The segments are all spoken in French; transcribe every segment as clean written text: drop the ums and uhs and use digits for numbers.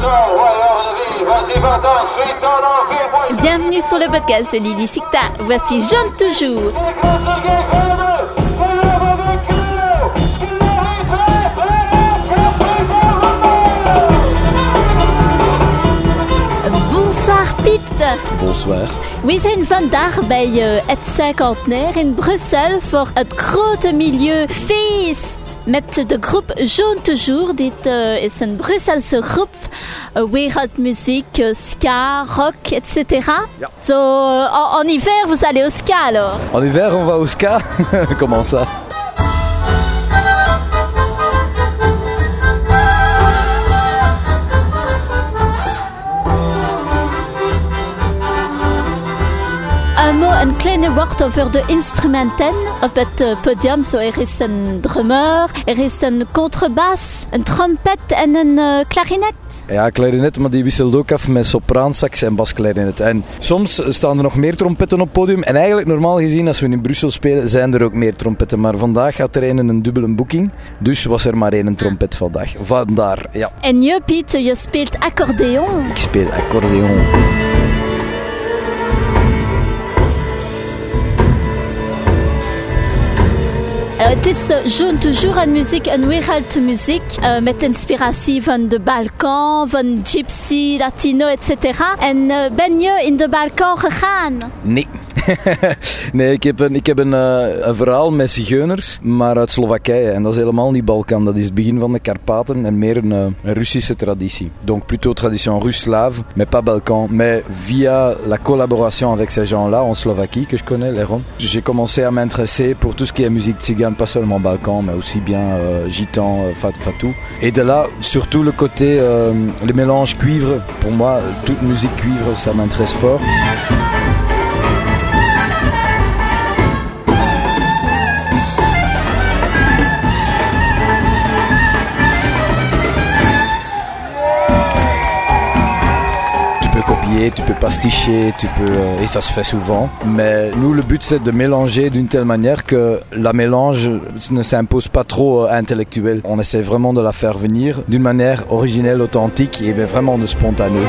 Bienvenue sur le podcast de Lydie Sikta. Voici Jeune Toujours. Bonsoir Piet. Bonsoir. We zijn vandaag bij het Cinquantenaire in Brussel voor het grote milieufeest met de groep Jeune Toujours. Dit is een Brusselse groep, wereldmuziek, ska, rock, etc. Ja. En hiver, vous allez au ska alors? En hiver, on va au ska. Comment ça? Een kleine woord over de instrumenten op het podium. Er is een drummer, er is een contrabas, een trompet en een klarinet. Ja, klarinet, maar die wisselt ook af met sopraansax en basklarinet. En soms staan er nog meer trompetten op het podium. En eigenlijk normaal gezien, als we in Brussel spelen, zijn er ook meer trompetten. Maar vandaag had er een dubbele boeking. Dus was er maar één trompet vandaag. Vandaar, ja. En je, Piet, je speelt accordeon. Ik speel accordeon. Het is Jeune Toujours een muziek, een wereldmuziek met inspiratie van de Balkan, van Gypsy, Latino, etc. En ben je in de Balkan gegaan? Nee. Nee, ik heb een verhaal met zigeuners, maar uit Slowakije. En dat is helemaal niet Balkan, dat is het begin van de Karpaten en meer een Russische traditie. Donc plutôt tradition russe-slave, mais pas Balkan. Mais via la collaboration avec ces gens-là en Slovaquie, que je connais, les Roms, j'ai commencé à m'intéresser pour tout ce qui est musique tzigane, pas seulement Balkan, mais aussi bien gitan, fatou. Et de là, surtout le côté, le mélange cuivre, pour moi, toute musique cuivre, ça m'intéresse fort. Tu peux pasticher, et ça se fait souvent. Mais nous, le but, c'est de mélanger d'une telle manière que la mélange ne s'impose pas trop intellectuelle. On essaie vraiment de la faire venir d'une manière originelle, authentique et vraiment de spontané.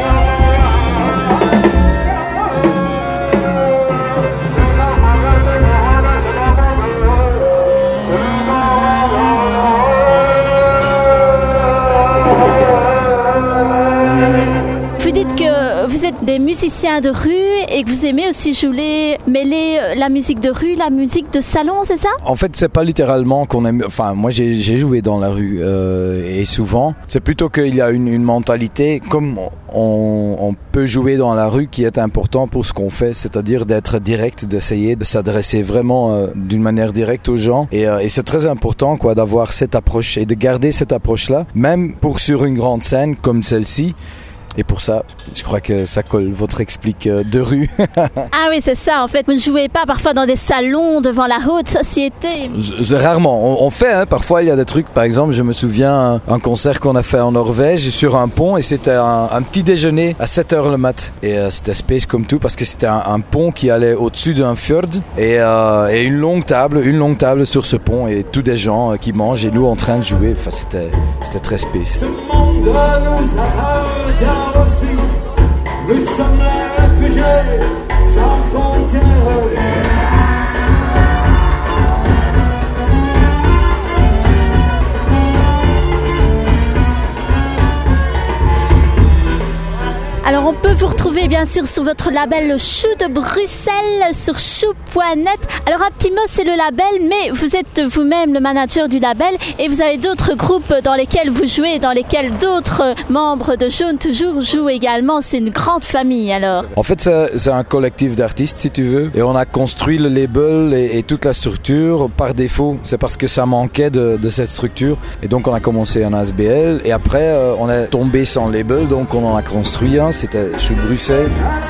Vous êtes des musiciens de rue et que vous aimez aussi mêler la musique de rue, la musique de salon, c'est ça? En fait, c'est pas littéralement qu'on aime. Enfin, moi, j'ai joué dans la rue et souvent, c'est plutôt qu'il y a une mentalité comme on peut jouer dans la rue qui est important pour ce qu'on fait, c'est-à-dire d'être direct, d'essayer de s'adresser vraiment d'une manière directe aux gens et c'est très important quoi d'avoir cette approche et de garder cette approche-là, même pour sur une grande scène comme celle-ci. Et pour ça, je crois que ça colle votre explique de rue. Ah oui, c'est ça. En fait, vous ne jouez pas parfois dans des salons devant la haute société. Rarement. On fait, hein. Parfois, il y a des trucs. Par exemple, je me souviens un concert qu'on a fait en Norvège sur un pont et c'était un petit déjeuner à 7h le mat. Et c'était space comme tout parce que c'était un pont qui allait au-dessus d'un fjord et une longue table sur ce pont et tous des gens qui mangent et nous en train de jouer. Enfin, c'était très space. Ce monde nous appartient aussi. Nous sommes les réfugiés sans frontières. Alors on peut vous retrouver bien sûr sur votre label Chou de Bruxelles sur chou.net. Alors Optimos c'est le label, mais vous êtes vous-même le manager du label et vous avez d'autres groupes dans lesquels vous jouez, dans lesquels d'autres membres de Jeune Toujours jouent également. C'est une grande famille alors. En fait c'est un collectif d'artistes si tu veux et on a construit le label et toute la structure par défaut. C'est parce que ça manquait de cette structure et donc on a commencé un ASBL et après on est tombé sans label donc on en a construit un. C'était Chou de Bruxelles.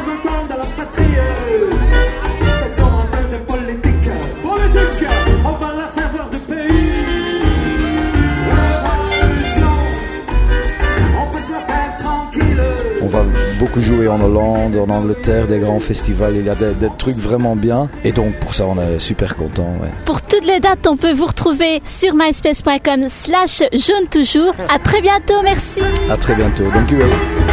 On va beaucoup jouer en Hollande, en Angleterre, des grands festivals. Il y a des trucs vraiment bien. Et donc pour ça, on est super contents. Ouais. Pour toutes toutes les dates, on peut vous retrouver sur myspace.com/jaune toujours. À très bientôt, merci. À très bientôt. Dank u wel.